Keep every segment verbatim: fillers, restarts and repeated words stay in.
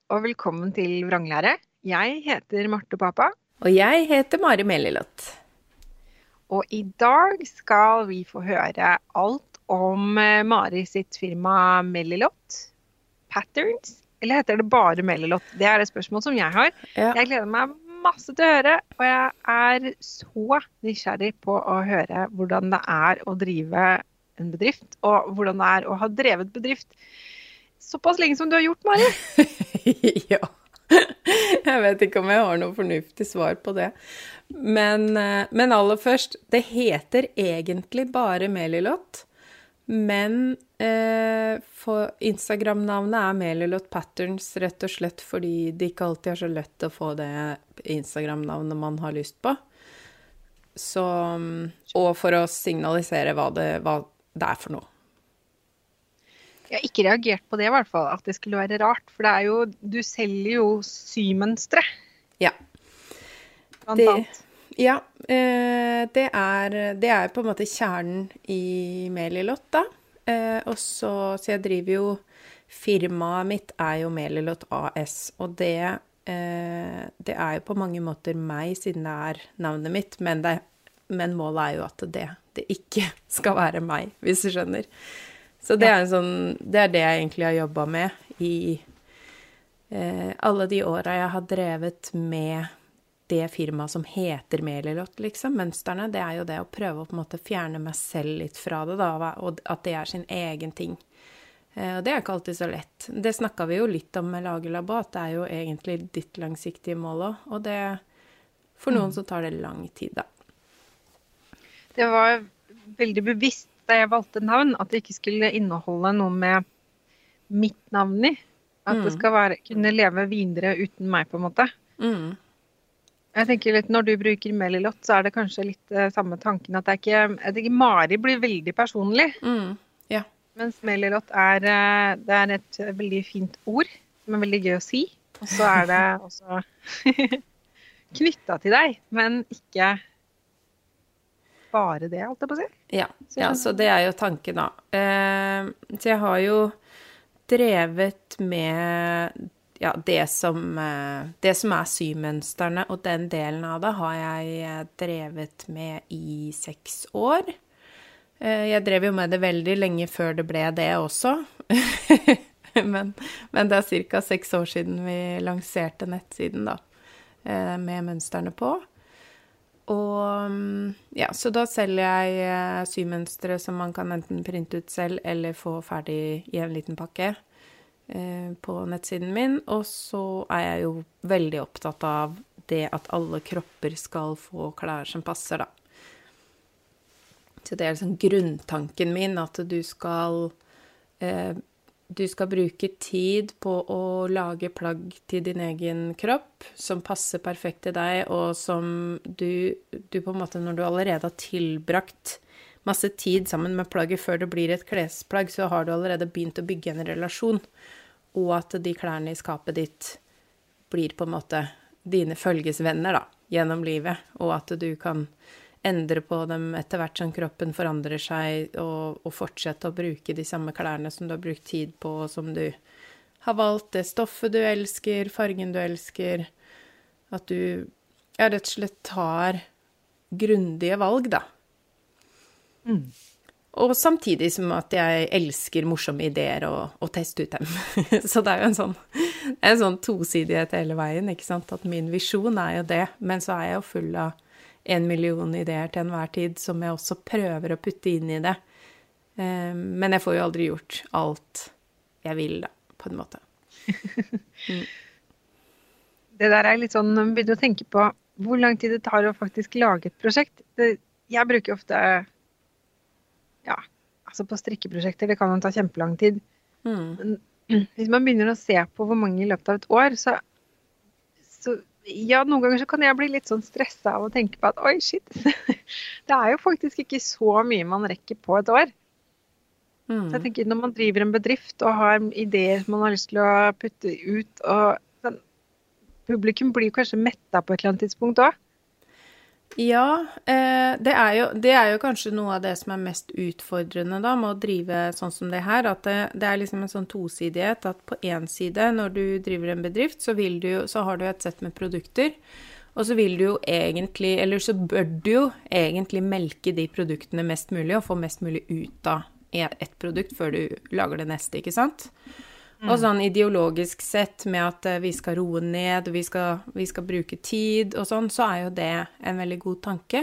og velkommen til Vranglære. Jeg heter Marte Papa, Og jeg heter Mari Melilot. og i dag skal vi få høre alt om eh, Mari sitt firma Melilot Patterns, eller heter det bare Melilot? Det er et spørsmål som jeg har. Ja. Jeg gleder meg masse til å høre, og jeg er så nysgjerrig på å høre hvordan det er å drive en bedrift, og hvordan det er å ha drevet bedrift såpass lenge som du har gjort, Mari. Ja. Jeg vet ikke om jeg har noe fornuftig svar på det. Men, eh, men aller først, det heter egentlig bare Melilot, men eh, for Instagram-navnet er Melilot Patterns rett og slett fordi det ikke alltid er så lett å få det Instagram-navnet man har lyst på. Så, og for å signalisere hva det, hva det er for noe. Jeg har ikke reagert på det i hvert fall, at det skulle være rart, for det er jo, du selger jo symønstre, Ja. blant Det, annet. ja, eh, det er, det er på en måte kjernen i Melilot da. Eh, og så, så jeg driver jo, firmaet mitt er jo Melilot A S, og det, eh, det er jo på mange måter meg siden det er navnet mitt, men, det, men målet er jo at det, det ikke skal være meg, hvis du skjønner. Så det er, en sånn, det er det jeg egentlig har jobbet med i eh, alle de årene jeg har drevet med det firmaet som heter Melilot, liksom, mønsterne. Det er jo det å prøve å på en måte fjerne meg selv litt fra det, da, og at det er sin egen ting. Eh, og det er ikke alltid så lett. Det snakket vi jo litt om med Lagerlabo, at det er jo egentlig ditt langsiktige mål også, og det, for noen så tar det lang tid, da. Det var veldig bevisst da jeg valgte navn, at det ikke skulle inneholde noe med mitt navn i. At det skal være, kunne leve videre uten meg, på en måte. Mm. Jeg tenker litt, når du bruker Melilot, så er det kanskje litt eh, samme tanken, at det er ikke, jeg tenker Mari blir veldig personlig, Mm. Ja. mens Melilot er, eh, det er et veldig fint ord, som er veldig gøy å si, og så er det også knyttet til deg, men ikke bare det, alt jeg på å si. Ja, ja, så det er jo tanken da. Eh, så jeg har jo drevet med ja, det, som, eh, det som er symønsterne, og den delen av det har jeg drevet med i seks år. Eh, jeg drev jo med det veldig lenge før det ble det også. men, men det er cirka seks år siden vi lanserte nettsiden da, eh, med mønsterne på. Og ja, så da selger jeg eh, symønstre som man kan enten printe ut selv eller få ferdig i en liten pakke eh, på nettsiden min. Og så er jeg jo veldig opptatt av det at alle kropper skal få klær som passer, da. Så det er liksom grunntanken min, at du skal eh, du skal bruke tid på å lage plagg til din egen kropp, som passer perfekt til deg, og som du, du på en måte, når du allerede har tilbrakt masse tid sammen med plagget før det blir et klesplagg, så har du allerede begynt å bygge en relasjon, og at de klærne i skapet ditt blir på en måte dine følgesvenner da, gjennom livet, og at du kan endre på dem etter hvert som kroppen forandrer seg, og, og fortsette å bruke de samme klærne som du har brukt tid på, og som du har valgt det stoffet du elsker, fargen du elsker, at du ja, rett og slett tar grundige valg, da. Mm. Og samtidig som at jeg elsker morsomme ideer og, og teste ut dem. Så det er jo en sånn, en sånn tosidighet hele veien, ikke sant? At min visjon er jo det, men så er jeg jo full av en million ideer til enhver tid, som jeg også prøver å putte inn i det. Men jeg får jo aldri gjort alt jeg vil, da, på en måte. Mm. Det der er litt sånn, når man begynner å tenke på hvor lang tid det tar å faktisk lage et prosjekt. Det, jeg bruker ofte, ja, altså på strikkeprosjekter, det kan jo ta kjempelang tid. Mm. Men hvis man begynner å se på hvor mange i løpet av et år, så, så ja, noen ganger så kan jeg bli litt sånn stresset av å tenke på at, oi, shit, det er jo faktisk ikke så mye man rekker på et år. Mm. Så jeg tenker, når man driver en bedrift og har ideer som man har lyst til å putte ut, og sånn, publikum blir kanskje mettet på et eller annet tidspunkt også. Ja, eh, det er jo, det er jo kanskje noe av det som er mest utfordrende da, med å drive sånn som det her, at det, det er liksom en sånn tosidighet, at på en side, når du driver en bedrift, så, vil du, jo- så har du et sett med produkter, og så vil du jo egentlig, eller så bør du jo egentlig melke de produktene mest mulig, og få mest mulig ut av e- et produkt før du lager det neste, ikke sant? Og sånn ideologisk sett med at eh, vi skal roe ned, og vi skal, vi skal bruke tid og sånn, så er jo det en veldig god tanke.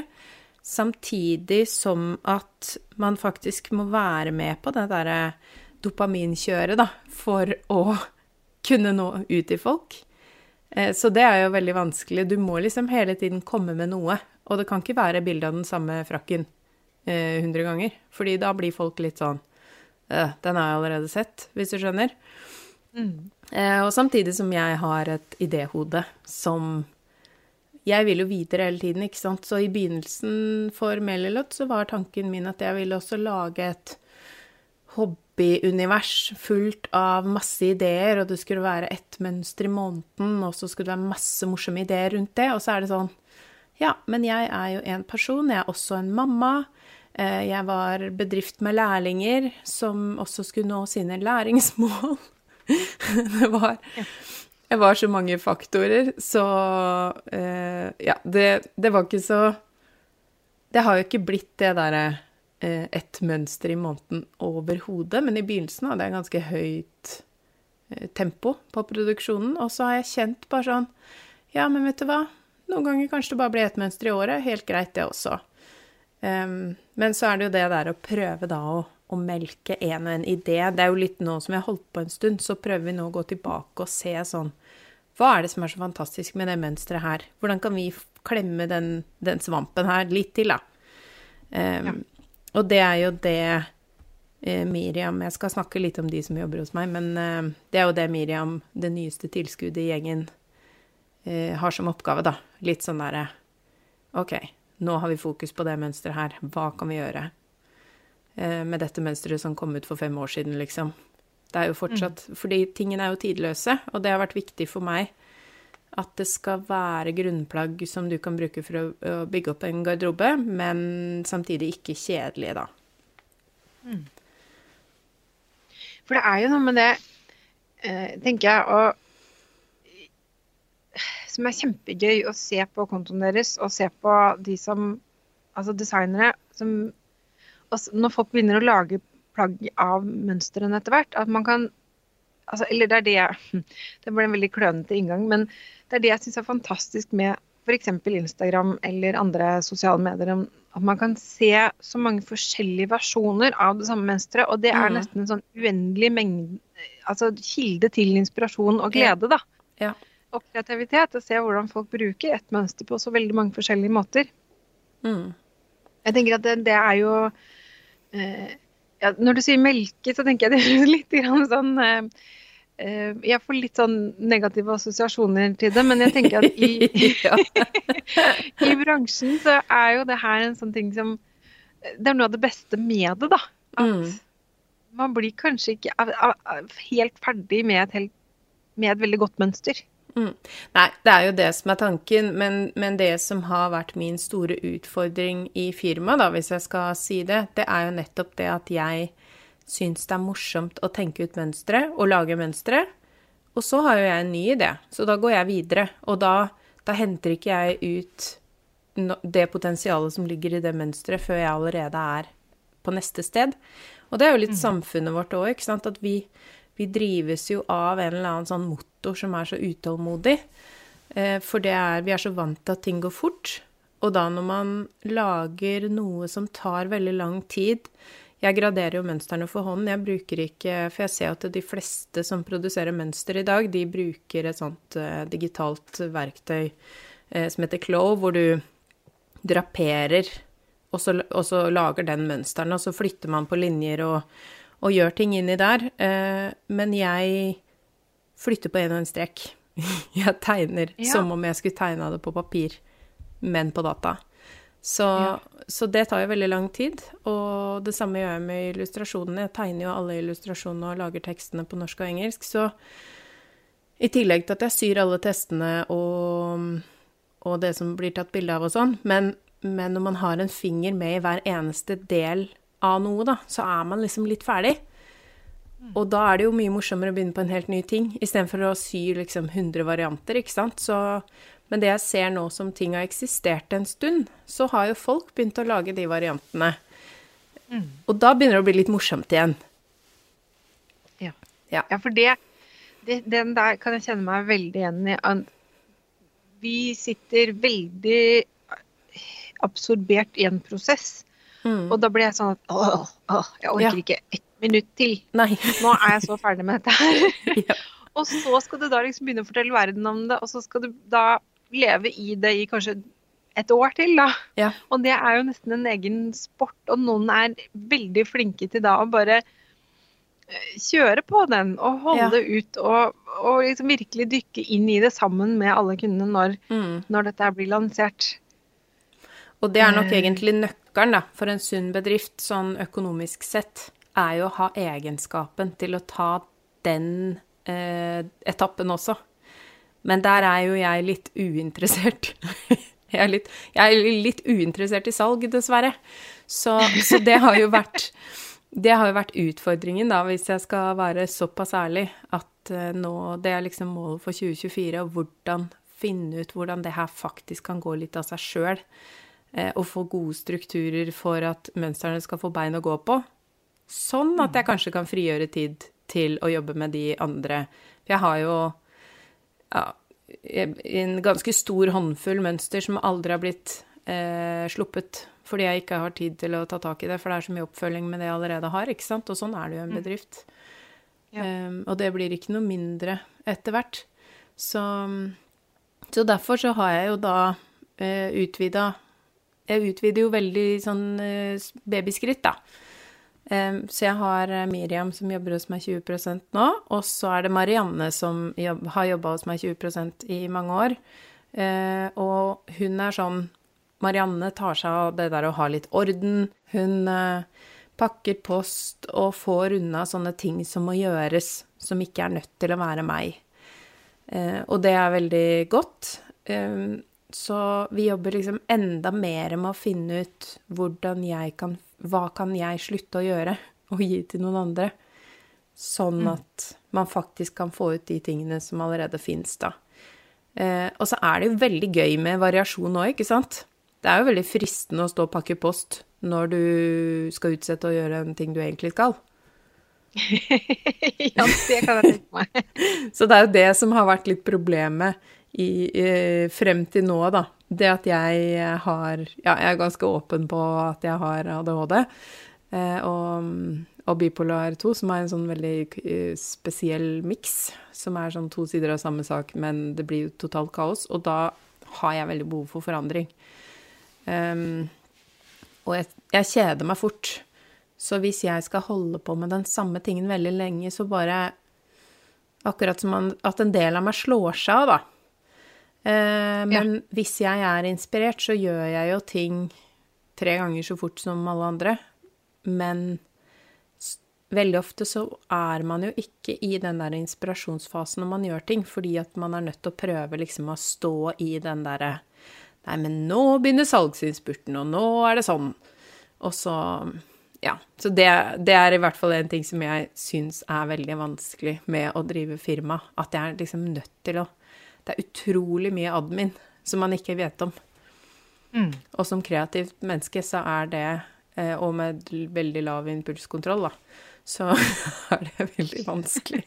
Samtidig som at man faktisk må være med på det der dopaminkjøret da, for å kunne nå ut til folk. Eh, Så det er jo veldig vanskelig. Du må liksom hele tiden komme med noe, og det kan ikke være bilde av den samme frakken eh, hundre ganger, fordi da blir folk litt sånn, «Øh, den har jeg allerede sett, hvis du skjønner. Mm. Eh, og samtidig som jeg har et idéhode som jeg vil jo videre hele tiden, ikke sant? Så i begynnelsen for Melilot så var tanken min at jeg ville også lage et hobbyunivers fullt av masse ideer, og det skulle være ett mønster i måneden, og så skulle det være masse morsomme ideer rundt det, og så er det sånn, ja, men jeg er jo en person, jeg er også en mamma, eh, jeg var bedrift med lærlinger som også skulle nå sine læringsmål. Det var, det var så mange faktorer, så eh, ja, det, det var ikke så, det har jo ikke blitt det der eh, ett mønster i måneden overhodet, men i begynnelsen hadde jeg ganske høyt eh, tempo på produksjonen, og så har jeg kjent bare sånn, ja, men vet du hva, noen ganger kanskje det bare blir ett mønster i året, helt greit det også. Um, men så er det jo det der å prøve da å å melke en og en idé. Det er jo litt nå som vi har holdt på en stund, så prøver vi nå å gå tilbake og se sånn, hva er det som er så fantastisk med det mønstret her? Hvordan kan vi klemme den, den svampen her litt til da? Um, ja. Og det er jo det eh, Miriam, jeg skal snakke litt om de som jobber hos meg, men eh, det er jo det Miriam, det nyeste tilskuddet i gjengen, eh, har som oppgave da. Litt sånn der, ok, nå har vi fokus på det mønstret her, hva kan vi gjøre? Med dette mønstret som kom ut for fem år siden, liksom. Det er jo fortsatt, mm. fordi tingene er jo tidløse, og det har vært viktig for meg at det skal være grunnplagg som du kan bruke for å, å bygge opp en garderobe, men samtidig ikke kjedelige, da. Mm. For det er jo noe med det, eh, tenker jeg, og, som er kjempegøy å se på kontoen deres, og se på de som, altså designere, som og når folk begynner å lage plagg av mønsteren etter hvert, at man kan, altså, eller det er det, det ble en veldig klønete inngang, men det er det jeg synes er fantastisk med for eksempel Instagram eller andre sosiale medier, at man kan se så mange forskjellige versjoner av det samme mønstret, og det er mm. nesten en sånn uendelig mengde, altså kilde til inspirasjon og glede da. Ja. Og kreativitet, å se hvordan folk bruker et mønster på så veldig mange forskjellige måter. Mm. Jeg tenker at det, det er jo Uh, ja, når du sier melke, så tenker jeg det er litt grann sånn uh, uh, jeg får litt sånn negative assosiasjoner til det, men jeg tenker at i, i bransjen så er jo det her en sånn ting som det er noe av det beste med det da, at mm. man blir kanskje ikke uh, uh, helt ferdig med et, helt, med et veldig godt mønster. Mm. Nei, det er jo det som er tanken, men, men det som har vært min store utfordring i firmaet, da, hvis jeg skal si det, det er jo nettopp det at jeg synes det er morsomt å tenke ut mønstre og lage mønstre, og så har jo jeg en ny idé, så da går jeg videre, og da, da henter ikke jeg ut det potensialet som ligger i det mønstret før jeg allerede er på neste sted. Og det er jo litt mm. samfunnet vårt også, ikke sant, at vi Vi drives jo av en eller annen sånn motor som er så utålmodig, eh, for det er, vi er så vant til at ting går fort, og da når man lager noe som tar veldig lang tid, jeg graderer jo mønsterne for hånd, jeg bruker ikke, for jeg ser at de fleste som produserer mønster i dag, de bruker et sånt eh, digitalt verktøy eh, som heter Clove, hvor du draperer, og så, og så lager den mønsteren, og så flytter man på linjer og og gjør ting inni der, eh, men jeg flytter på en og en strek. Jeg tegner ja. Som om jeg skulle tegne det på papir, men på data. Så, ja. Så det tar jo veldig lang tid, og det samme gjør jeg med illustrasjonene. Jeg tegner jo alle illustrasjonene og lager tekstene på norsk og engelsk, så i tillegg til at jeg syr alle testene og, og det som blir tatt bilde av og sånn, men, men når man har en finger med i hver eneste del av noe da, så er man liksom litt ferdig. Og da er det jo mye morsommere å begynne på en helt ny ting, i stedet for å sy liksom hundre varianter, ikke sant? Så, men det jeg ser nå som ting har eksistert en stund, så har jo folk begynt å lage de variantene. Mm. Og da begynner det å bli litt morsomt igjen. Ja, ja. ja for det, det, den der kan jeg kjenne meg veldig igjen i. Vi sitter veldig absorbert i en prosess, mm. og da blir jeg sånn at, åh, åh jeg orker ja. ikke ett minutt til. Nei. Nå er jeg så ferdig med dette her. Ja. Og så skal du da liksom begynne å fortelle verden om det, og så skal du da leve i det i kanskje et år til da. Ja. Og det er jo nesten en egen sport, og noen er veldig flinke til da å bare kjøre på den, og holde ja. ut, og, og liksom virkelig dykke inn i det sammen med alle kundene når, mm. når dette blir lansert. Og det er nok egentlig nøkkelen da, for en sunn bedrift, sånn økonomisk sett, er jo å ha egenskapen til å ta den eh, etappen også. Men der er jo jeg litt uinteressert. jeg, er litt, jeg er litt uinteressert i salg, dessverre. Så, så det har jo vært, det har jo vært utfordringen da, hvis jeg skal være såpass ærlig, at eh, nå, det er liksom målet for tjue tjuefire, og hvordan finne ut hvordan det her faktisk kan gå litt av seg selv, eh, og få gode strukturer for at mønstrene skal få bein å gå på. Sånn at jeg kanskje kan frigjøre tid til å jobbe med de andre. For jeg har jo ja, en ganske stor håndfull mønster som aldri har blitt eh, sluppet, fordi jeg ikke har tid til å ta tak i det, for det er så mye oppfølging med det jeg allerede har, ikke sant? Og sånn er det jo en bedrift. Ja. Um, og det blir ikke noe mindre etter hvert. Så, så derfor så har jeg jo da eh, utvidet, jeg utvider jo veldig sånn eh, babyskritt da. Så jeg har Miriam som jobber hos meg tjue prosent nå, og så er det Marianne som jobb, har jobbet hos meg tjue prosent i mange år. Og hun er sånn, Marianne tar seg av det der å ha litt orden. Hun pakker post og får unna sånne ting som må gjøres, som ikke er nødt til å være meg. Og det er veldig godt. Så vi jobber liksom enda mer med å finne ut hvordan jeg kan hva kan jeg slutte å gjøre og gi til noen andre, sånn at man faktisk kan få ut de tingene som allerede finnes da. Eh, og så er det jo veldig gøy med variasjon nå, ikke sant? Det er jo veldig fristende å stå og pakke post når du skal utsette å gjøre en ting du egentlig skal. Ja, det kan jeg tenke meg. Så det er jo det som har vært litt problemet i, eh, frem til nå da. Det at jeg har, ja, jeg er ganske åpen på at jeg har A D H D, eh, og, og bipolar to, som er en sånn veldig uh, spesiell mix, som er sånn to sider av samme sak, men det blir jo totalt kaos, og da har jeg veldig behov for forandring. Um, og jeg, jeg kjeder meg fort, så hvis jeg skal holde på med den samme tingen veldig lenge, så bare, akkurat som man, at en del av meg slår seg av da, Uh, men ja. Hvis jeg er inspirert, så gjør jeg jo ting tre ganger så fort som alle andre. Men veldig ofte så er man jo ikke i den der inspirasjonsfasen når man gjør ting, fordi at man er nødt til å prøve liksom å stå i den der, nei, men nå begynner salgsinnspurten, og nå er det sånn. Og så, ja, så det, det er i hvert fall en ting som jeg synes er veldig vanskelig med å drive firma, at jeg er liksom nødt til å det er utrolig mye admin som man ikke vet om. Mm. Og som kreativt menneske så er det, eh, og med veldig lav impulskontroll da, så er det veldig vanskelig.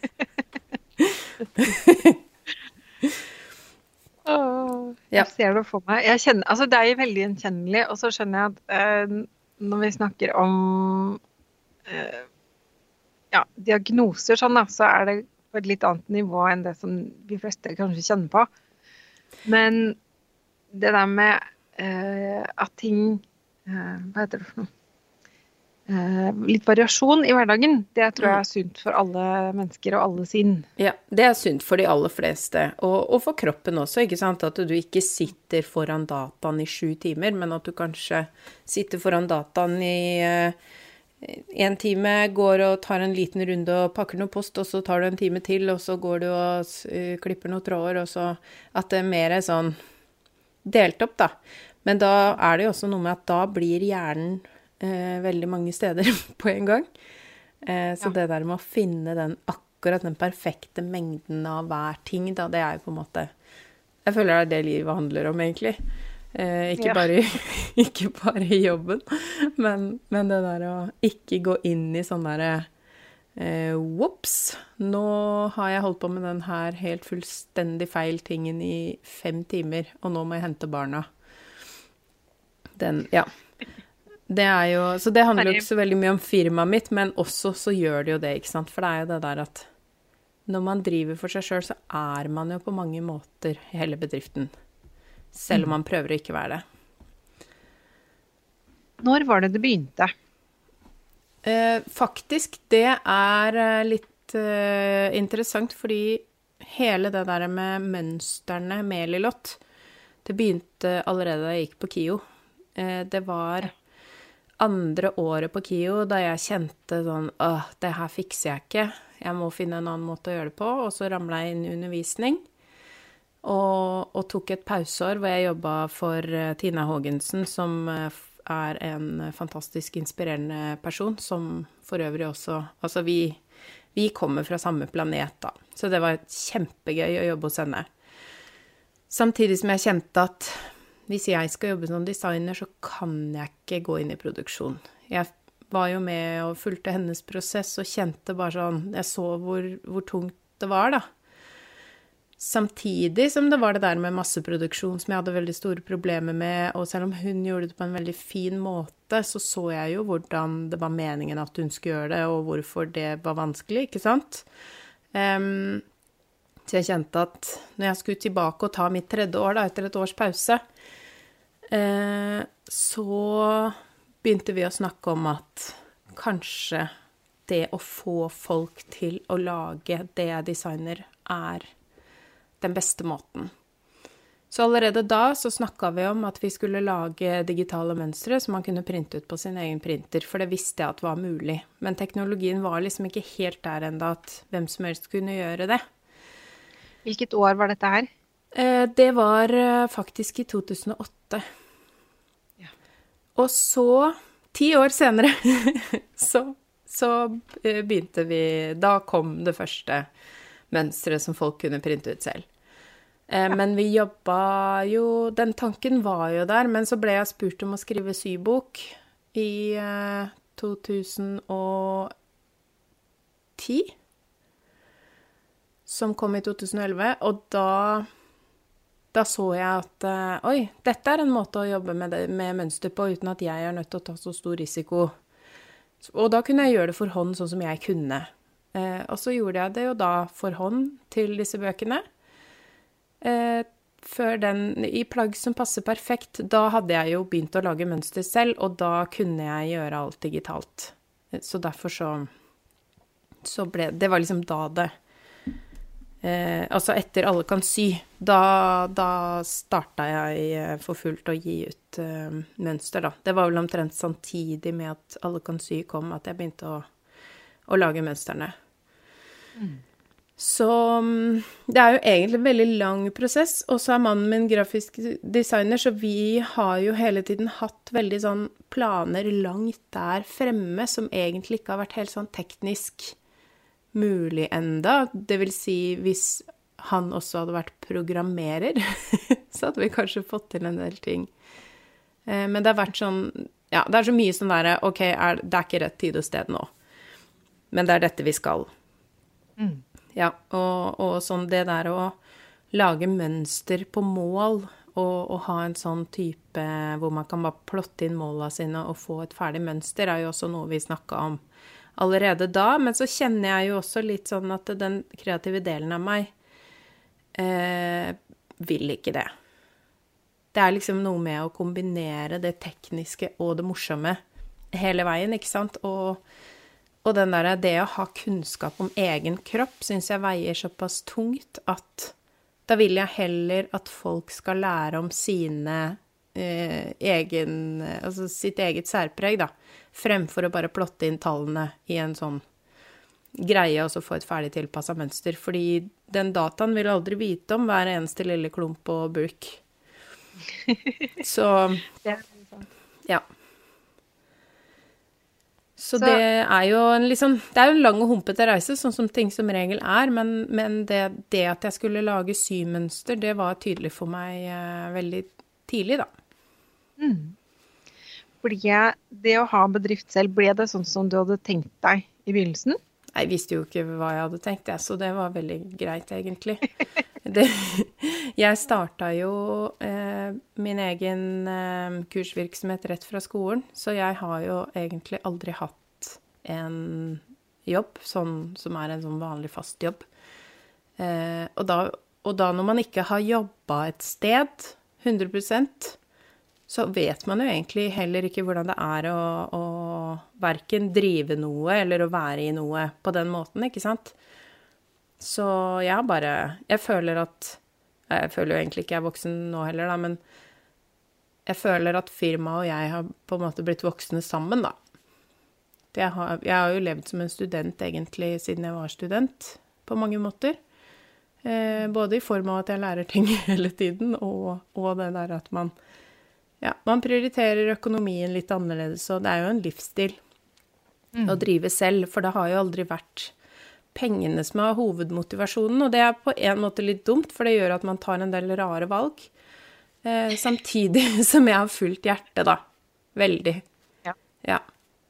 Åh, jeg ser det for meg. Jeg kjenner, altså det er jo veldig gjenkjennelig, og så skjønner jeg at eh, når vi snakker om eh, ja, diagnoser sånn da, så er det på et litt annet nivå enn det som de fleste kanskje kjenner på. Men det der med eh, at ting, eh, hva heter det for noe? Eh, litt variasjon i hverdagen, det tror jeg er sunt for alle mennesker og alle sinn. Ja, det er sunt for de aller fleste, og, og for kroppen også, ikke sant? At du ikke sitter foran dataen i sju timer, men at du kanskje sitter foran dataen i eh, en time, går og tar en liten runde og pakker noe post, og så tar du en time til, og så går du og uh, klipper noen tråder, og så at det er mer sånn delt opp, da. Men da er det jo også noe med at da blir hjernen eh, veldig mange steder på en gang. Eh, så ja. Det der med å finne den akkurat den perfekte mengden av hver ting, da, det er jo på en måte... Jeg føler det er det livet handler om, egentlig. Eh, ikke, ja. bare, ikke bare i jobben, men, men det der å ikke gå inn i sånn der... Eh, whoops, nå har jeg holdt på med den her helt fullstendig feil tingen i fem timer, og nå må jeg hente barna. Den, ja. Det er jo, så det handler jo ikke så veldig mye om firmaet mitt, men også så gjør det jo det, ikke sant? For det er jo det der at når man driver for seg selv, så er man jo på mange måter hele bedriften. Selv om man prøver å ikke være det. Når var det det begynte? Eh, faktisk, det er litt eh, interessant, fordi hele det der med mønsterne med Lilott, det begynte allerede da jeg gikk på KIO. Eh, det var andre året på KIO da jeg kjente sånn, åh, det her fikser jeg ikke. Jeg må finne en annen måte å gjøre det på, og så ramlet jeg inn i undervisning. Og, og tok et pauseår hvor jeg jobbet for uh, Tina Hågensen, som uh, er en fantastisk inspirerende person, som for øvrig også, altså vi, vi kommer fra samme planet da, så det var kjempegøy å jobbe hos henne. Samtidig som jeg kjente at hvis jeg skal jobbe som designer, så kan jeg ikke gå inn i produksjon. Jeg var jo med og fulgte hennes prosess og kjente bare sånn, jeg så hvor, hvor tungt det var da. Samtidig som det var det der med masseproduksjon som jeg hadde veldig store problemer med, og selv om hun gjorde det på en veldig fin måte, så så jeg jo hvordan det var meningen at hun skulle gjøre det, og hvorfor det var vanskelig, ikke sant? Um, så jeg kjente at når jeg skulle tilbake og ta mitt tredje år da, etter et års pause, uh, så begynte vi å snakke om at kanskje det å få folk til å lage det jeg designer er den beste måten. Så allerede da så snakket vi om at vi skulle lage digitale mønstre som man kunne printe ut på sin egen printer, for det visste jeg at var mulig. Men teknologien var liksom ikke helt der enda at hvem som helst kunne gjøre det. Hvilket år var dette her? Eh, det var eh, faktisk i to tusen og åtte. Ja. Og så, ti år senere, så, så eh, begynte vi, da kom det første mønstret som folk kunne printe ut selv. Eh, ja. Men vi jobbet jo, den tanken var jo der, men så ble jeg spurt om å skrive sybok i eh, to tusen og ti, som kom i to tusen og elleve, og da, da så jeg at, eh, oi, dette er en måte å jobbe med, det, med mønster på, uten at jeg er nødt til å ta så stor risiko. Og da kunne jeg gjøre det for hånd sånn som jeg kunne. Eh, og så gjorde jeg det jo da for hånd til disse bøkene. Eh, før den, i plagg som passer perfekt, da hadde jeg jo begynt å lage mønster selv, og da kunne jeg gjøre alt digitalt. Så derfor så, så ble, det var liksom da det, eh, altså etter Alle kan sy, da, da startet jeg for fullt å gi ut eh, mønster da. Det var vel omtrent samtidig med at Alle kan sy kom, at jeg begynte å å lage mønsterne. Mm. Så det er jo egentlig en veldig lang prosess, og så er mannen min grafisk designer, så vi har jo hele tiden hatt veldig sånn planer langt der fremme, som egentlig ikke har vært helt sånn teknisk mulig enda. Det vil si, hvis han også hadde vært programmerer, så hadde vi kanskje fått til en del ting. Men det har vært sånn, ja, det er så mye sånn der, ok, er, det er ikke rett tid og sted nå. Men det er dette vi skal. Mm. Ja, og, og sånn det der å lage mønster på mål, og, og ha en sånn type hvor man kan bare plotte inn målene sine og få et ferdig mønster, er jo også noe vi snakket om allerede da. Men så kjenner jeg jo også litt sånn at den kreative delen av meg eh, vil ikke det. Det er liksom noe med å kombinere det tekniske og det morsomme hele veien, ikke sant? Og Og den der, det å ha kunnskap om egen kropp, synes jeg veier såpass tungt at da vil jeg heller at folk skal lære om sine eh, egen, altså sitt eget særpreg da, fremfor å bare plotte inn tallene i en sånn greie og så få et ferdig tilpasset mønster, fordi den dataen vil aldri vite om hver eneste lille klump og bulk. Så, Det er sant. ja. Så, Så det er jo en liksom, det er jo en lang og humpete reise, sånn som ting som regel er, men, men det, det at jeg skulle lage symønster, det var tydelig for meg eh, veldig tidlig, da. ble det å ha bedrift selv, ble det sånn som du hadde tenkt deg i begynnelsen? Jeg visste jo ikke hva jeg hadde tenkt, jeg, så det var veldig greit, egentlig. Det, jeg startet jo eh, min egen eh, kursvirksomhet rett fra skolen, så jeg har jo egentlig aldri hatt en jobb, sånn, som er en sånn vanlig fast jobb. Eh, og, da, og da når man ikke har jobbet et sted, hundre prosent, så vet man jo egentlig heller ikke hvordan det er å, å hverken drive noe eller å være i noe på den måten, ikke sant? Så jeg har bare, jeg føler at, jeg føler jo egentlig ikke jeg er voksen nå heller da, men jeg føler at firmaet og jeg har på en måte blitt voksne sammen da. Jeg har, jeg har jo levd som en student egentlig siden jeg var student, på mange måter. Eh, både i form av at jeg lærer ting hele tiden, og, og det der at man, ja, man prioriterer økonomien litt annerledes, og det er jo en livsstil mm. å drive selv, for det har jo aldri vært pengene som er hovedmotivasjonen, og det er på en måte litt dumt, for det gjør at man tar en del rare valg, eh, samtidig som jeg har fullt hjerte da, veldig. Ja. Ja.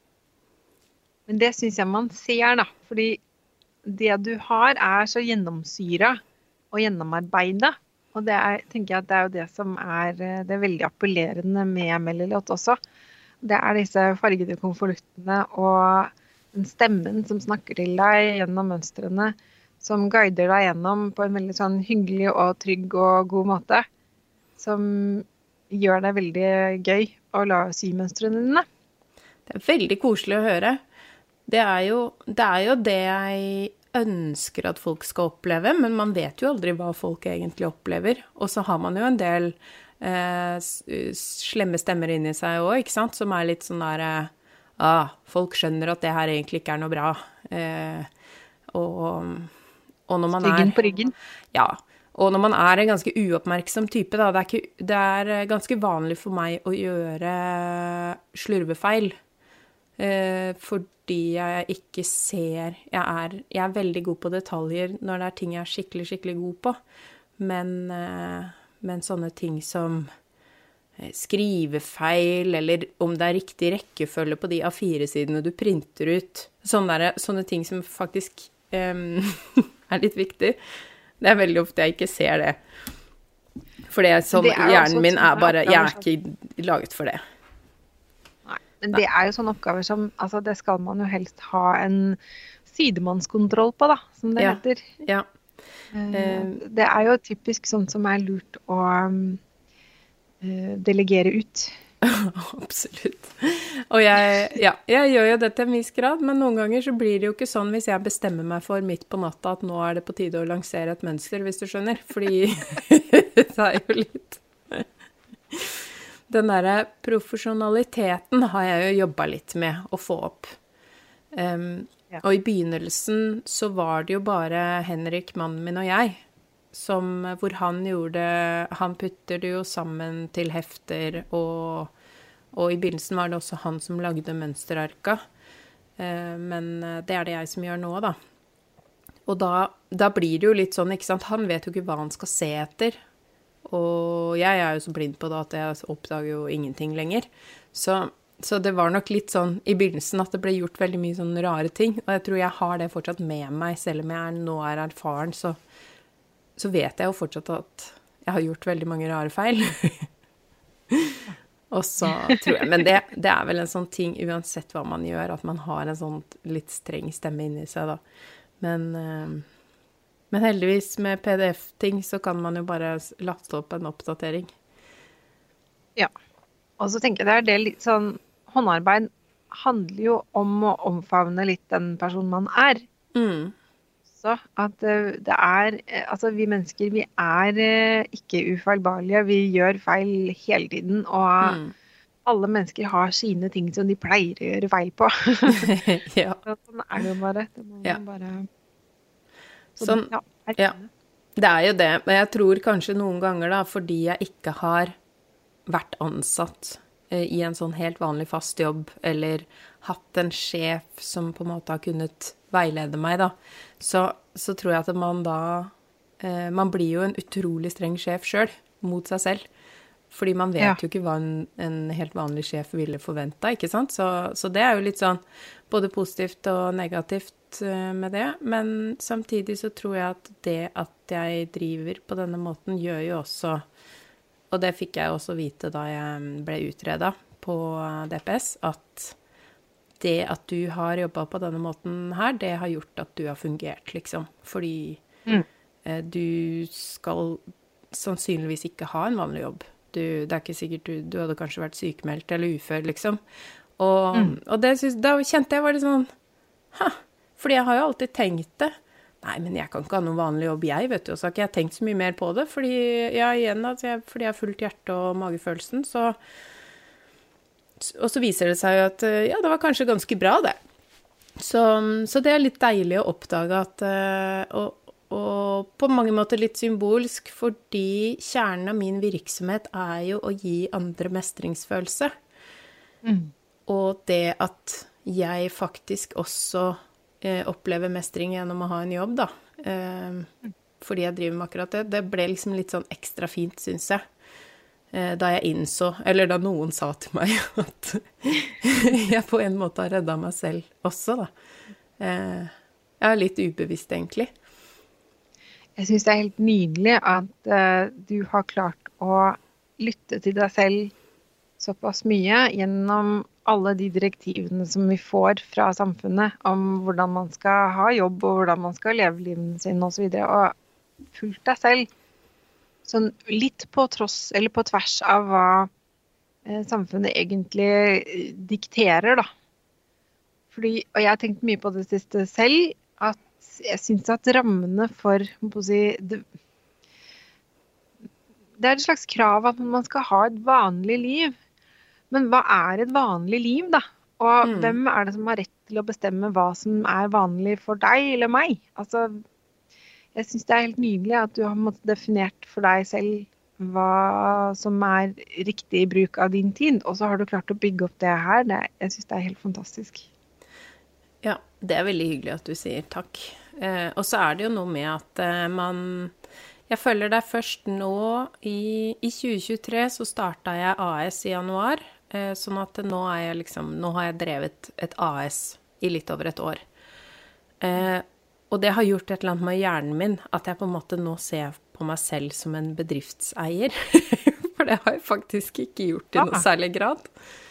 Men det synes jeg man ser da, fordi det du har er så gjennomsyret og gjennomarbeidet. Og det er, tenker jeg at det er jo det som er det er veldig appellerende med Melilot også. Det er disse fargede konvoluttene og den stemmen som snakker til deg gjennom mønstrene, som guider deg gjennom på en veldig sånn hyggelig og trygg og god måte, som gjør det veldig gøy å la sy mønstrene dine. Det er veldig koselig å høre. Det er jo det, er jo det jeg ønsker at folk skal oppleve, men man vet jo aldri hva folk egentlig opplever. Og så har man jo en del eh, slemme stemmer inni seg også, ikke sant? Som er litt sånn der, ah, folk skjønner at det her egentlig ikke er noe bra. Eh, og, og når man er... Styggen på ryggen. Ja, og når man er en ganske uoppmerksom type, da, det er, ikke, det er ganske vanlig for meg å gjøre slurvefeil. Eh, fordi jeg ikke ser, jeg er, jeg er veldig god på detaljer når det er ting jeg er skikkelig, skikkelig god på, men, eh, men sånne ting som skrivefeil, eller om det er riktig rekkefølge på de A fire-sidene du printer ut, sånne, der, sånne ting som faktisk eh, er litt viktig, det er veldig ofte jeg ikke ser det. For det som, det er hjernen min er bare, jeg er ikke laget for det. Men det er jo sånne oppgaver som, altså det skal man jo helst ha en sidemannskontroll på da, som det ja, heter. Ja. Uh, det er jo typisk sånn som er lurt å um, uh, delegere ut. Absolutt. Og jeg, ja, jeg gjør jo det til en viss grad, men noen ganger så blir det jo ikke sånn hvis jeg bestemmer meg for midt på natta at nå er det på tide å lansere et mønster, hvis du skjønner. Fordi det er jo litt... Den der profesjonaliteten har jeg jo jobbet litt med å få opp. Um, ja. Og i begynnelsen så var det jo bare Henrik, mannen min og jeg, som, hvor han gjorde, han putter det jo sammen til hefter, og, og i begynnelsen var det også han som lagde mønsterarka. Uh, men det er det jeg som gjør nå, da. Og da, da blir det jo litt sånn, ikke sant? Han vet jo ikke hva han skal se etter. Og jeg er jo så blind på det at jeg oppdager jo ingenting lenger. Så, så det var nok litt sånn i begynnelsen at det ble gjort veldig mye sånne rare ting. Og jeg tror jeg har det fortsatt med meg, selv om jeg er, nå er erfaren, så, så vet jeg jo fortsatt at jeg har gjort veldig mange rare feil. Og så tror jeg, men det, det er vel en sånn ting, uansett hva man gjør, at man har en sånn litt streng stemme inni seg da. Men... Øh, Men heldigvis med P D F-ting så kan man jo bare laste opp en oppdatering. Ja, og så tenker jeg det er det litt sånn, håndarbeid handler jo om å omfavne litt den personen man er. Mm. Så at det er, altså vi mennesker, vi er ikke ufeilbarlige, vi gjør feil hele tiden, og mm. alle mennesker har sine ting som de pleier å gjøre feil på. Ja. Sånn er det jo bare, det må ja. man bare... Sånn, ja, det er jo det, men jeg tror kanskje noen ganger da, fordi jeg ikke har vært ansatt eh, i en sånn helt vanlig fast jobb, eller hatt en sjef som på en måte har kunnet veilede meg, da, så, så tror jeg at man da eh, man blir jo en utrolig streng sjef selv, mot seg selv. Fordi man vet ja. jo ikke hva en, en helt vanlig sjef ville forvente, ikke sant? Så, så det er jo litt sånn både positivt og negativt uh, med det. Men samtidig så tror jeg at det at jeg driver på denne måten gjør jo også, og det fikk jeg også vite da jeg ble utredet på D P S, at det at du har jobbet på denne måten her, det har gjort at du har fungert, liksom. Fordi mm. uh, du skal sannsynligvis ikke ha en vanlig jobb. Du, det er ikke sikkert du, du hadde kanskje vært sykemeldt eller ufør, liksom. Og, mm. og det synes, da kjente jeg var litt sånn, ha, fordi jeg har jo alltid tenkt det. Nei, men jeg kan ikke ha noen vanlig jobb, jeg, vet du. Og så har ikke jeg tenkt så mye mer på det, fordi, ja, igjen, altså, jeg, fordi jeg har fullt hjerte og magefølelsen, så, og så viser det seg jo at, ja, det var kanskje ganske bra, det. Så, så det er litt deilig å oppdage at, og, og på mange måter litt symbolsk, fordi kjernen av min virksomhet er jo å gi andre mestringsfølelse. Mm. Og det at jeg faktisk også eh, opplever mestring gjennom å ha en jobb, da. Eh, mm. Fordi jeg driver med akkurat det. Det ble liksom litt sånn ekstra fint, synes jeg. Eh, da jeg innså, eller da noen sa til meg at jeg på en måte har reddet meg selv også, da. Eh, jeg er litt ubevisst, egentlig. Jeg synes det er helt nydelig at uh, du har klart å lytte til deg selv såpass mye gjennom alle de direktivene som vi får fra samfunnet om hvordan man skal ha jobb og hvordan man skal leve livet sin og så videre, og fulgt deg selv sånn litt på tross eller på tvers av hva uh, samfunnet egentlig dikterer, da. Fordi, og jeg har tenkt mye på det siste selv, at jeg synes at rammene for, å si, det, det er et slags krav at man skal ha et vanlig liv. Men hva er et vanlig liv, da? Og mm. hvem er det som har rett til å bestemme hva som er vanlig for deg eller meg? Altså, jeg synes det er helt nydelig at du har måttet definert for deg selv hva som er riktig bruk av din tid, og så har du klart å bygge opp det her. Det, jeg synes det er helt fantastisk. Ja, det er veldig hyggelig at du sier takk. Eh, og så er det jo noe med at eh, man, jeg følger deg først nå, i, i tjue tjuetre så startet jeg A S i januar, eh, sånn at nå, er jeg liksom, nå har jeg drevet et A S i litt over et år. Eh, og det har gjort et eller annet med hjernen min, at jeg på en måte nå ser på meg selv som en bedriftseier. For det har jeg faktisk ikke gjort i noe særlig grad.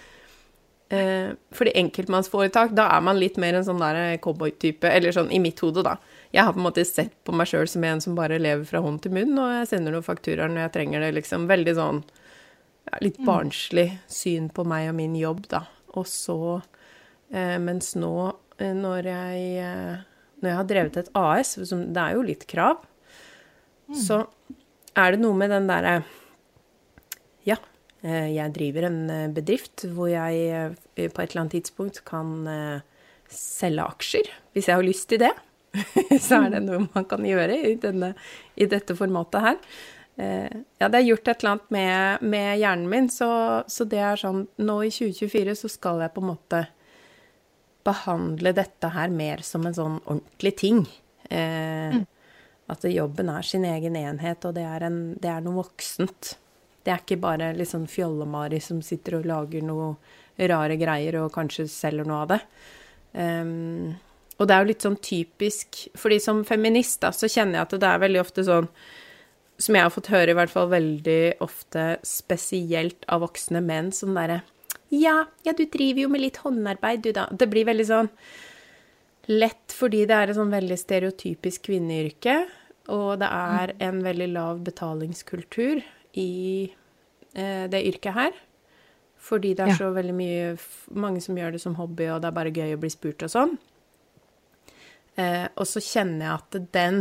Eh, fordi enkeltmannsforetak, da er man litt mer en sånn der cowboy-type, eller sånn i mitt hode da. Jeg har på en måte sett på meg selv som en som bare lever fra hånd til munn, og jeg sender noen fakturaer når jeg trenger det, liksom veldig sånn, ja, litt barnslig syn på meg og min jobb da. Og så, eh, mens nå, eh, når jeg, eh, når jeg har drevet et A S, som, det er jo litt krav, mm. så er det noe med den der, ja, jeg driver en bedrift hvor jeg på et eller annet tidspunkt kan selge aksjer, hvis jeg har lyst til det. Så er det noe man kan gjøre i, denne, i dette formatet her. Ja, det er gjort et eller annet med, med hjernen min, så, så det er sånn, nå i tjue tjuefire så skal jeg på en måte behandle dette her mer som en sånn ordentlig ting. Eh, mm. At jobben er sin egen enhet, og det er, en, det er noe voksent. Det er ikke bare liksom fjollemari som sitter og lager noe rare greier og kanskje selger noe av det. Um, og det er jo litt sånn typisk, fordi som feminist da, så kjenner jeg at det er veldig ofte sånn, som jeg har fått høre i hvert fall veldig ofte, spesielt av voksne menn, som der, ja, ja, du driver jo med litt håndarbeid, du da. Det blir veldig sånn lett, fordi det er et sånn veldig stereotypisk kvinneyrke, og det er en veldig lav betalingskultur i eh, det yrket her, fordi det er ja. så veldig mye, mange som gjør det som hobby, og det er bare gøy å bli spurt og sånn. Eh, og så kjenner jeg at den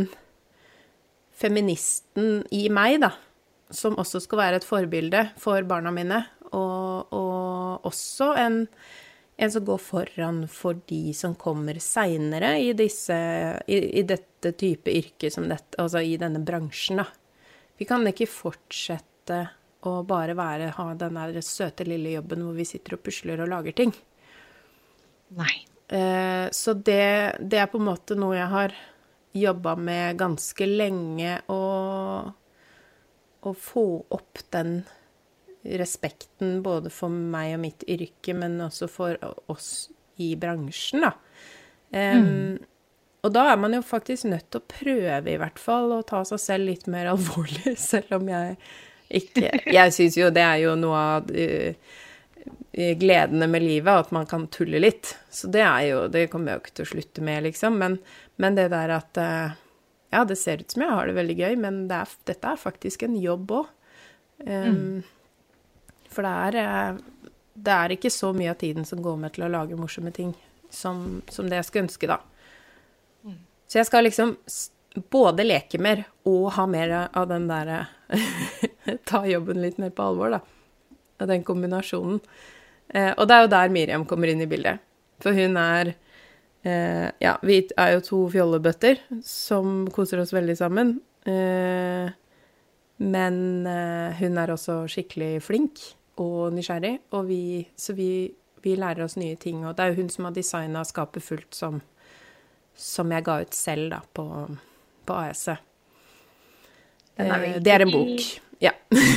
feministen i meg da, som også skal være et forbilde for barna mine, og, og også en, en som går foran for de som kommer senere i, disse, i, i dette type yrke, som dette, altså i denne bransjen da. Vi kan ikke fortsette å bare være, ha den der søte lille jobben hvor vi sitter og pusler og lager ting. Nei. Eh, så det, det er på en måte noe jeg har jobbet med ganske lenge, å, å få opp den respekten både for meg og mitt yrke, men også for oss i bransjen, da. Um, mm. Og da er man jo faktisk nødt til å prøve i hvert fall, å ta seg selv litt mer alvorlig, selv om jeg ikke... Jeg synes jo det er jo noe av uh, gledene med livet, at man kan tulle litt. Så det er jo, det kommer jeg jo ikke til å slutte med, liksom. Men, men det der at, uh, ja, det ser ut som jeg har det veldig gøy, men det er, dette er faktisk en jobb også. Um, mm. For det er, det er ikke så mye av tiden som går med til å lage morsomme ting som, som det jeg skal ønske, da. Mm. Så jeg skal liksom både leke mer og ha mer av den der ta jobben litt mer på alvor, da. Av den kombinasjonen. Eh, og det er jo der Miriam kommer inn i bildet. For hun er, eh, ja, vi er jo to fjollebøtter som koser oss veldig sammen. Eh, men eh, hun er også skikkelig flink og nysgjerrig, og vi, så vi, vi lærer oss nye ting, og det er jo hun som har designet skapet fullt som, som jeg ga ut selv da, på, på A S E. Eh, det er en bok, ja.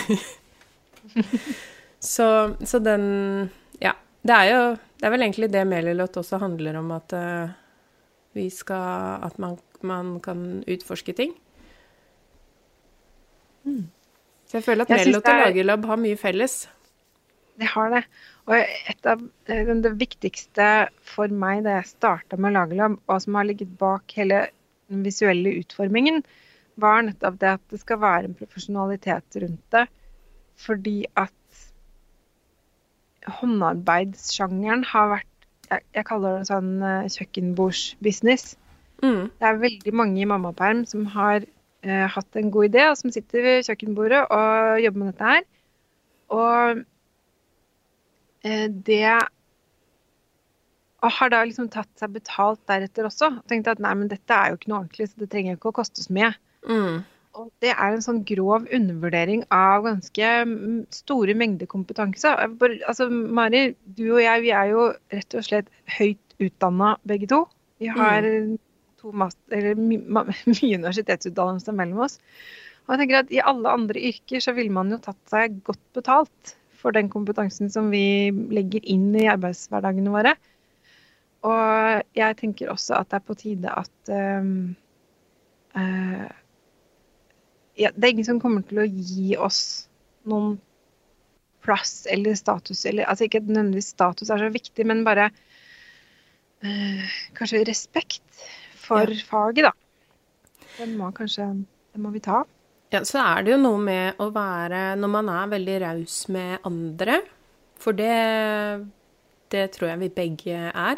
så, så den, ja, det er jo, det er vel egentlig det Melilot også handler om, at uh, vi skal, at man, man kan utforske ting. Mm. Så jeg føler at Melilot og Lagerlab har mye felles. Det har det. Og et av det viktigste for meg da jeg startet med Lagerlab, og som har ligget bak hele den visuelle utformingen, var nettopp det at det skal være en profesjonalitet rundt det. Fordi at håndarbeidssjangeren har vært, jeg, jeg kaller det sånn kjøkkenbordsbusiness. Mm. Det er veldig mange i mammaperm som har eh, hatt en god idé, og som sitter ved kjøkkenbordet og jobber med dette her. Og det og har da liksom tatt seg betalt deretter også og tenkte at nei, men dette er jo ikke noe ordentlig, så det trenger ikke å koste så mye. Mm. Og det er en sånn grov undervurdering av ganske store mengder kompetanse. Altså Mari, du og jeg, vi er jo rett og slett høyt utdannet begge to. Vi har mm. to master, eller my, my, mye universitetsutdannelse mellom oss. Og jeg tenker at i alle andre yrker så vil man jo tatt seg godt betalt for den kompetansen som vi legger inn i arbeidshverdagene våre. Og jeg tenker også at det er på tide at um, uh, ja, det er ingen som kommer til å gi oss noen plass eller status, eller, altså ikke nødvendigvis status er så viktig, men bare uh, kanskje respekt for ja. Faget, da. Den må kanskje, den må vi ta. Ja, så er det jo noe med å være, når man er veldig raus med andre, for det, det tror jeg vi begge er,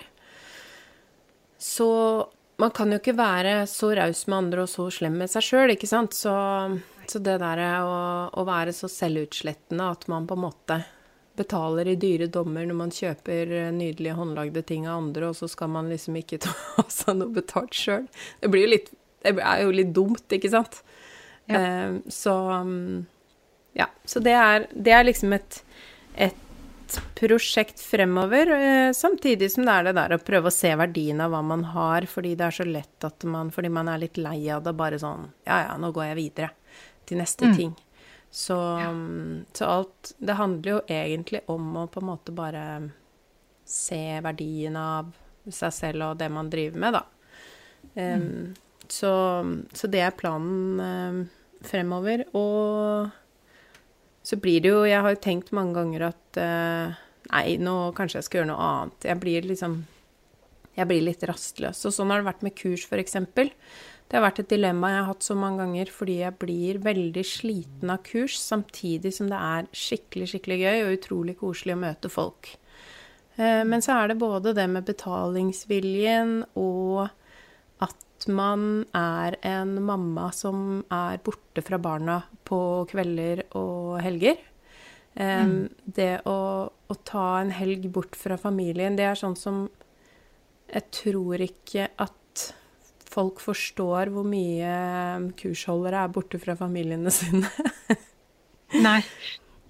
så man kan jo ikke være så raus med andre og så slem med seg selv, ikke sant? Så, så det der å, å være så selvutslettende at man på en måte betaler i dyre dommer når man kjøper nydelige håndlagde ting av andre, og så skal man liksom ikke ta seg noe betalt selv. Det blir jo litt, det er jo litt dumt, ikke sant? Ja. Uh, så, um, ja, så det er, det er liksom et, et prosjekt fremover, uh, samtidig som det er det der å prøve å se verdien av hva man har, fordi det er så lett at man, fordi man er litt lei av det, bare sånn, ja, ja, nå går jeg videre til neste mm. ting. Så, ja. um, så alt, det handler jo egentlig om å på en måte bare se verdien av seg selv og det man driver med, da. Um, mm. Så, så det er planen eh, fremover, og så blir det jo, jeg har jo tenkt mange ganger at eh, nei, nå kanskje jeg skal gjøre noe annet. Jeg blir liksom, jeg blir litt rastløs. Og sånn har det vært med kurs for eksempel. Det har vært et dilemma jeg har hatt så mange ganger, fordi jeg blir veldig sliten av kurs, samtidig som det er skikkelig, skikkelig gøy og utrolig koselig å møte folk. Eh, men så er det både det med betalingsviljen og at man er en mamma som er borte fra barna på kvelder og helger. Um, mm. Det å, å ta en helg bort fra familien, det er sånn som jeg tror ikke at folk forstår hvor mye kursholdere er borte fra familiene sine. Nei.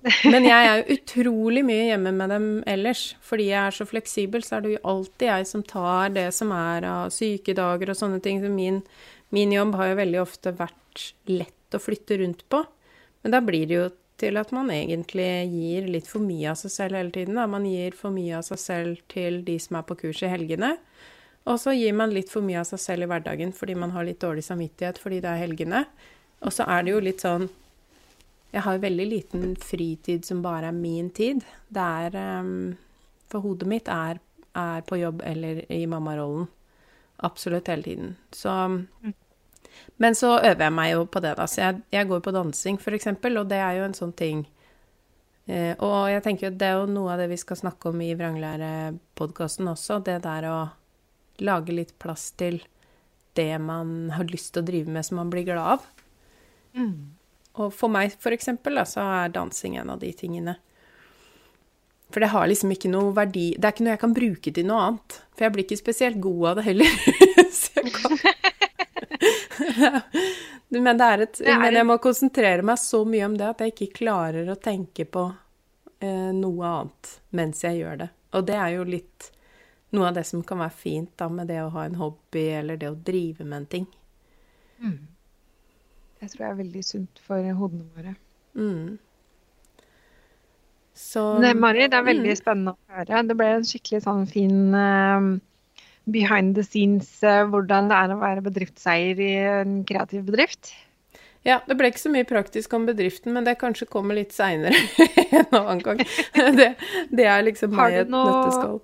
Men jeg er jo utrolig mye hjemme med dem ellers, fordi jeg er så fleksibel, så er det jo alltid jeg som tar det som er av sykedager og sånne ting. Så min, min jobb har jo veldig ofte vært lett å flytte rundt på, men da blir det jo til at man egentlig gir litt for mye av seg selv hele tiden. Da. Man gir for mye av seg selv til de som er på kurs i helgene, og så gir man litt for mye av seg selv i hverdagen fordi man har litt dårlig samvittighet fordi det er helgene. Og så er det jo litt sånn, jeg har veldig liten fritid som bare er min tid. Det er, um, for hodet mitt er, er på jobb eller i mammarollen. Absolutt hele tiden. Så, men så øver jeg meg jo på det da. Så jeg, jeg går på dansing for eksempel, og det er jo en sånn ting. Eh, og jeg tenker jo det er jo noe av det vi skal snakke om i Vranglære-podcasten også, det der å lage litt plass til det man har lyst til å drive med som man blir glad av. Mm. Og for meg, for eksempel, da, så er dansing en av de tingene. For det har liksom ikke noe verdi. Det er ikke noe jeg kan bruke til noe annet. For jeg blir ikke spesielt god av det heller. Så jeg kan... men, det er et, det er men jeg må konsentrere meg så mye om det at jeg ikke klarer å tenke på eh, noe annet mens jeg gjør det. Og det er jo litt noe av det som kan være fint da, med det å ha en hobby eller det å drive med en ting. Mm. Jeg tror det er veldig sunt for hodene våre. Mm. Så... Nei, Mari, det er veldig mm. spennende å høre. Det ble en skikkelig sånn fin uh, behind the scenes, uh, hvordan det er å være bedriftseier i en kreativ bedrift. Ja, det ble ikke så mye praktisk om bedriften, men det kanskje kommer litt senere en annen gang. Det, det er liksom meg et noe... nøtteskall.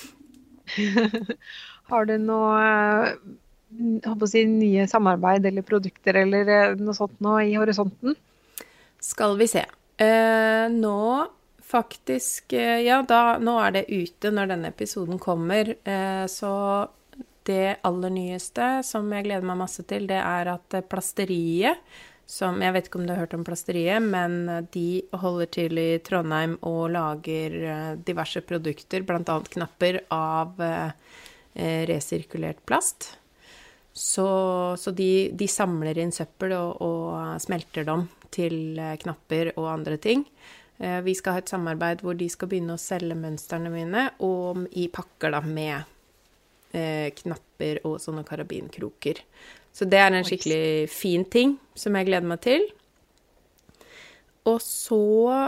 Har du noe... Uh, håper å si, nye samarbeid eller produkter eller noe sånt nå i horisonten? Skal vi se. Eh, nå faktisk, eh, ja da, nå er det ute når denne episoden kommer, eh, så det aller nyeste som jeg gleder meg masse til, det er at Plasteriet, som, jeg vet ikke om du har hørt om Plasteriet, men de holder til i Trondheim og lager diverse produkter, blant annet knapper av eh, resirkulert plast. Så, så de, de samler inn søppel og, og smelter dem til knapper og andre ting. Eh, vi skal ha et samarbeid hvor de skal begynne å selge mønstrene mine, og i pakker da med eh, knapper og sånne karabinkroker. Så det er en skikkelig fin ting som jeg gleder meg til. Og så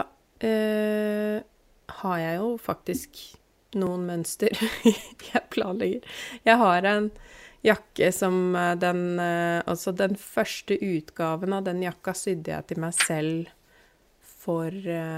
eh, har jeg jo faktisk noen mønster jeg planlegger. Jeg har en jakke som den, altså den første utgaven av den jakka sydde jeg til meg selv for,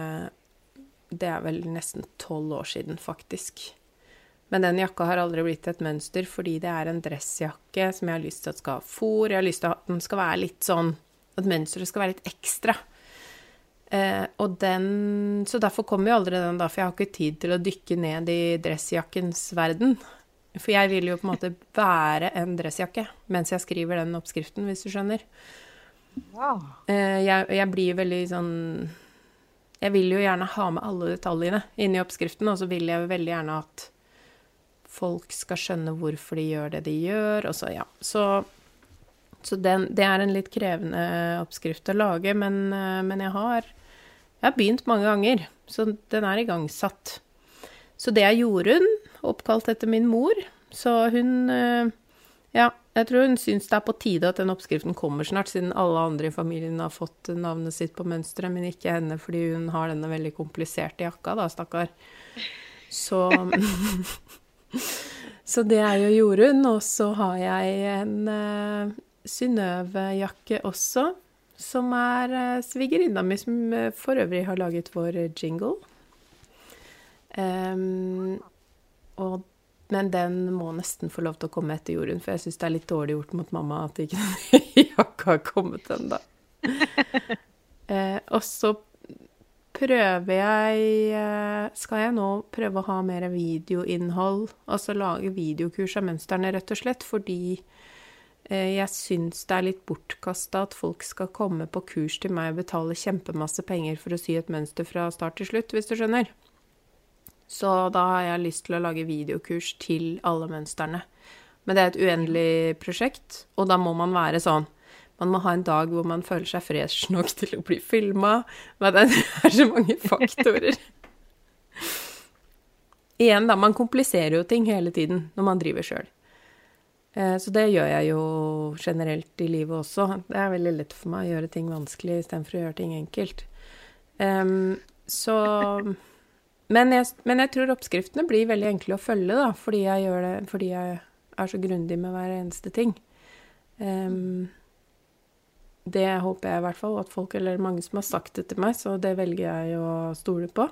det er vel nesten tolv år siden faktisk. Men den jakka har aldri blitt et mønster, fordi det er en dressjakke som jeg har lyst til at skal ha for. Jeg har lyst til at den skal være litt sånn, at mønsteret skal være litt ekstra. Eh, og den, så derfor kommer jo aldri den da, for jeg har ikke tid til å dykke ned i dressjakkens verden. For jeg vil jo på en måte være en dressjakke mens jeg skriver den oppskriften, hvis du skjønner. Wow. Jeg, jeg blir veldig sånn... Jeg vil jo gjerne ha med alle detaljene inn i oppskriften, og så vil jeg veldig gjerne at folk skal skjønne hvorfor de gjør det de gjør, og så ja. Så, så den, det er en litt krevende oppskrift å lage, men, men jeg har... Jeg har begynt mange ganger, så den er igangsatt. Så det er Jorunn, oppkalt etter min mor. Så hun, ja, jeg tror hun synes det er på tide at den oppskriften kommer snart, siden alle andre i familien har fått navnet sitt på mønstret, men ikke henne, fordi hun har denne veldig kompliserte jakka da, stakkar. Så, så det er jo Jorunn, og så har jeg en uh, Synnøve-jakke også, som er uh, svigerinna mi, som uh, for øvrig har laget vår jingle. Um, og, men den må nesten få lov til å komme etter Jorunn, for jeg synes det er litt dårlig gjort mot mamma at ikke den jakka har kommet enda. uh, og så prøver jeg, uh, skal jeg nå prøve å ha mer videoinnhold, altså lage videokurs av mønsterne rett og slett, fordi uh, jeg synes det er litt bortkastet at folk skal komme på kurs til meg og betale kjempemasse penger for å sy et mønster fra start til slutt, hvis du skjønner. Så da har jeg lyst til å lage videokurs til alle mønsterne. Men det er et uendelig prosjekt, og da må man være sånn man må ha en dag hvor man føler seg fresh nok til å bli filmet. Men det er så mange faktorer. Igjen da, man kompliserer jo ting hele tiden når man driver selv. Så det gjør jeg jo generelt i livet også. Det er veldig lett for meg å gjøre ting vanskelig i stedet for å gjøre ting enkelt. Um, så, men, jeg, men jeg tror oppskriftene blir veldig enkle å følge da, fordi jeg gjør det, fordi jeg er så grundig med hver eneste ting. Um, det håper jeg i hvert fall, at folk, eller mange som har sagt det til meg, så det velger jeg å stole på.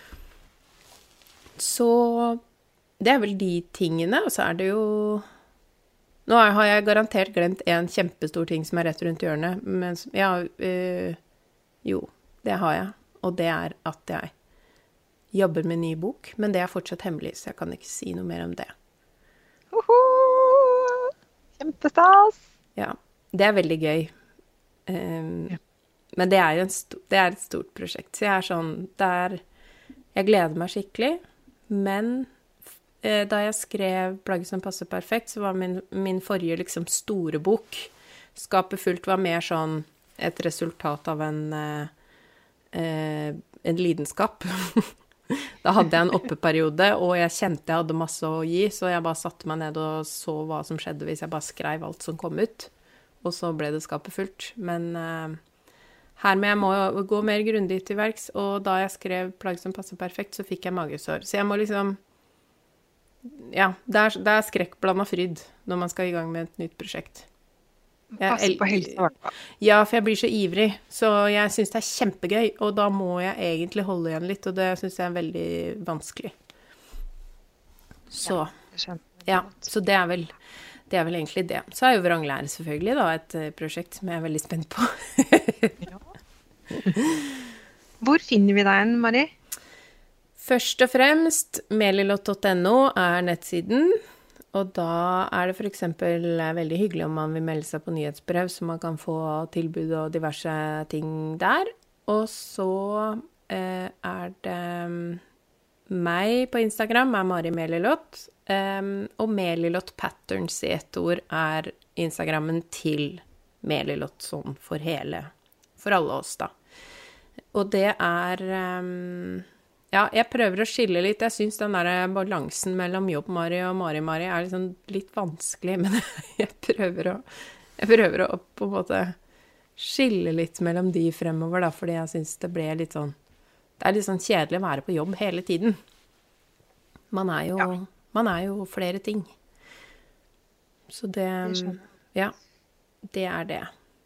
Så det er vel de tingene, og så er det jo... Nå har jeg garantert glemt en kjempestor ting som er rett rundt hjørnet, men ja, øh, jo, det har jeg, og det er at jeg jobber med en ny bok, men det er fortsatt hemmelig, så jeg kan ikke si noe mer om det. Hoho! Kjempestas! Ja, det er veldig gøy. Um, ja. Men det er jo en sto- det er et stort prosjekt, så jeg er sånn, det er, jeg gleder meg skikkelig, men... Da jeg skrev Plagget som passer perfekt, så var min, min forrige liksom store bok, Skapet fullt, var mer sånn et resultat av en, eh, en lidenskap. Da hadde jeg en oppeperiode, og jeg kjente jeg hadde masse å gi, så jeg bare satte meg ned og så hva som skjedde hvis jeg bare skrev alt som kom ut. Og så ble det Skapet fullt. Men eh, her med jeg må gå mer grundig til verks, og da jeg skrev Plagget som passer perfekt, så fikk jeg magesår. Så jeg må liksom... Ja, det er, det er skrekkblandet fryd når man skal i gang med et nytt prosjekt. Pass på helse. Ja, for jeg blir så ivrig, så jeg synes det er kjempegøy, og da må jeg egentlig holde igjen litt, og det synes jeg er veldig vanskelig. Så, ja, ja, så det er vel, det er vel egentlig det. Så er jo Vranglære selvfølgelig da, et prosjekt som jeg er veldig spent på. Ja. Hvor finner vi deg en, Mari? Først og fremst, melilott punktum no er nettsiden, og da er det for eksempel veldig hyggelig om man vil melde seg på nyhetsbrev, så man kan få tilbud og diverse ting der. Og så eh, er det meg på Instagram, er Mari Melilott, eh, og Melilott Patterns i ett ord er Instagrammen til Melilott, sånn for hele, for alle oss da. Og det er... Eh, Ja, jeg prøver å skille litt. Jeg synes den der balansen mellom Jobb-Mari og Mari-Mari er liksom litt vanskelig, men jeg prøver å, jeg prøver å på en måte skille litt mellom de fremover, da, fordi jeg synes det ble litt sånn, det er litt sånn kjedelig å være på jobb hele tiden. Man er jo, ja. man er jo flere ting. Så det, ja, det er det.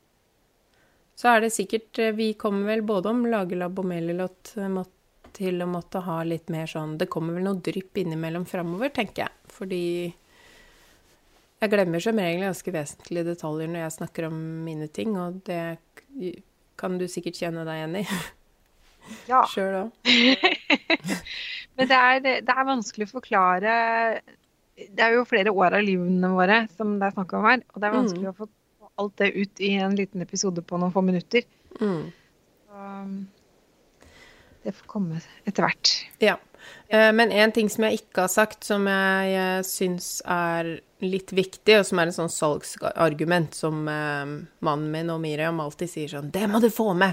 Så er det sikkert, vi kommer vel både om Lagerlab og Melilott måtte til å måtte ha litt mer sånn, det kommer vel noe drypp innimellom fremover, tenker jeg, fordi jeg glemmer som regel ganske vesentlige detaljer når jeg snakker om mine ting, og det kan du sikkert kjenne deg igjen i. Ja. Selv også. Men det er, det er vanskelig å forklare, det er jo flere år av livene våre som det er snakket om her, og det er vanskelig mm. å få alt det ut i en liten episode på noen få minutter. Mm. Så... Det får komme etter hvert. Ja, men en ting som jeg ikke har sagt, som jeg synes er litt viktig, og som er en sånn salgsargument, som mannen min og Miriam alltid sier sånn, det må du få med!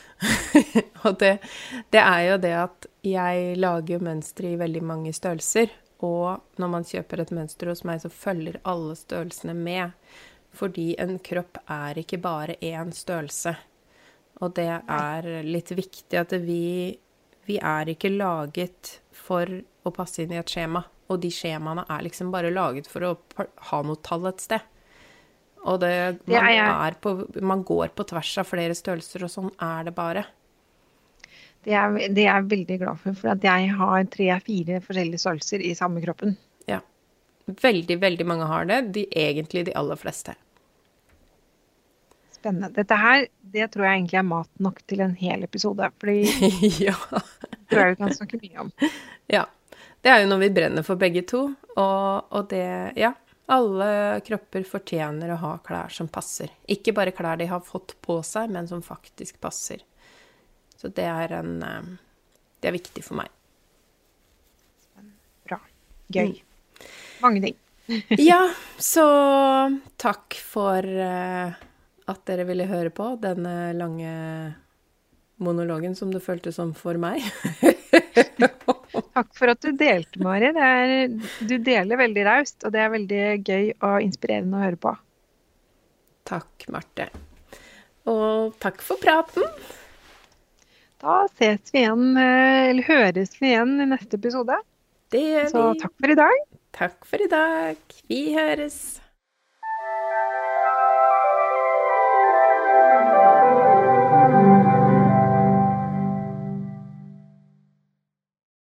Og det, det er jo det at jeg lager mønstre i veldig mange størrelser, og når man kjøper et mønster hos meg, så følger alle størrelsene med, fordi en kropp er ikke bare en størrelse. Og det er litt viktig at vi, vi er ikke laget for å passe inn i et skjema, og de skjemaene er liksom bare laget for å ha noe tall et sted. Og det, man, det er er på, man går på tvers av flere størrelser, og sånn er det bare. Det er, det er jeg veldig glad for, for at jeg har tre-fire forskjellige størrelser i samme kroppen. Ja, veldig, veldig mange har det, de, egentlig de aller fleste. Spennende. Dette her, det tror jeg egentlig er mat nok til en hel episode, fordi ja. Det tror jeg vi kan snakke mye om. Ja, det er jo noe vi brenner for begge to, og, og det, ja, alle kropper fortjener å ha klær som passer. Ikke bare klær de har fått på seg, men som faktisk passer. Så det er en, det er viktig for meg. Bra. Gøy. Mange ting. Ja, så takk for uh, at dere ville høre på denne lange monologen som det føltes som for meg. Takk for at du delte, Mari. Det er, du deler veldig raust, og det er veldig gøy og inspirerende å høre på. Takk, Marte. Og takk for praten. Da ses vi igjen, eller høres vi igjen i neste episode. Det gjør vi. Så takk for i dag. Takk for i dag. Vi høres.